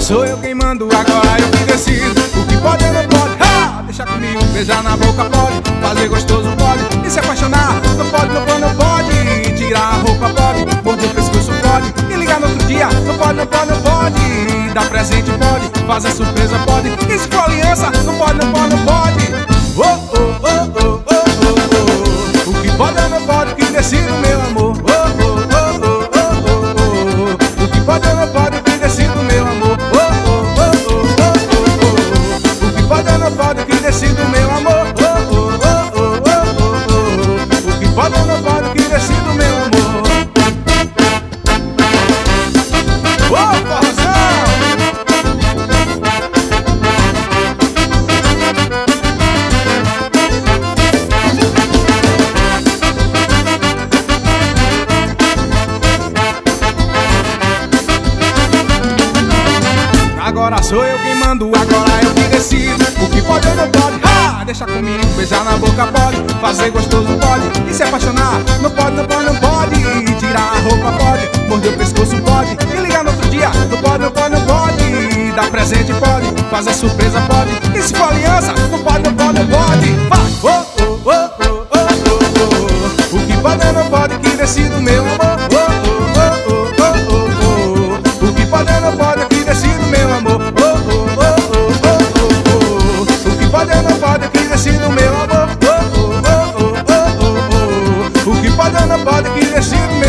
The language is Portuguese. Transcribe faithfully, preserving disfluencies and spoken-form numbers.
sou eu quem mando, agora eu que decido. O que pode ou não pode, ha! Deixa comigo, beijar na boca pode, fazer gostoso pode, e se apaixonar não pode, não pode, não pode. Tirar a roupa pode, morder o pescoço pode, e ligar no outro dia não pode, não pode, não pode. Dar presente pode, fazer surpresa pode, e se for aliança não pode, não pode, não pode. Oh, oh, oh, oh, oh, oh, oh. O que pode ou não pode, que decida, meu amor. Oh, oh, oh, oh, oh, oh, oh. O que pode ou não pode, que decida, meu amor. Oh, oh, oh, oh, oh, oh, oh. O que pode ou não pode, que decida, meu amor. Oh, oh, oh, oh, oh, oh. O que pode ou não pode, que decida, meu amor. Oh, forrozão! Agora sou eu quem mando, agora eu que decido. O que pode ou não pode, ha! Deixa comigo, beijar na boca pode, fazer gostoso pode, e se apaixonar não pode, não pode, não pode. Tirar a roupa pode, morder o pescoço pode, e ligar no outro dia não pode, não pode, não pode. Dar presente pode, fazer surpresa pode, e se for aliança não pode, não pode, não pode. Vai! Oh, oh, oh, oh, oh, oh, oh. O que pode ou não pode, que decido, meu amor. Oh, oh, oh, oh, oh, oh, oh. O que pode ou não pode, que decido, meu amor. Oh, oh, oh, oh, oh, oh, oh. O que pode ou não pode, que decido, meu amor. Oh, oh, oh, oh, oh, oh, oh. O que pode ou não pode, que decido,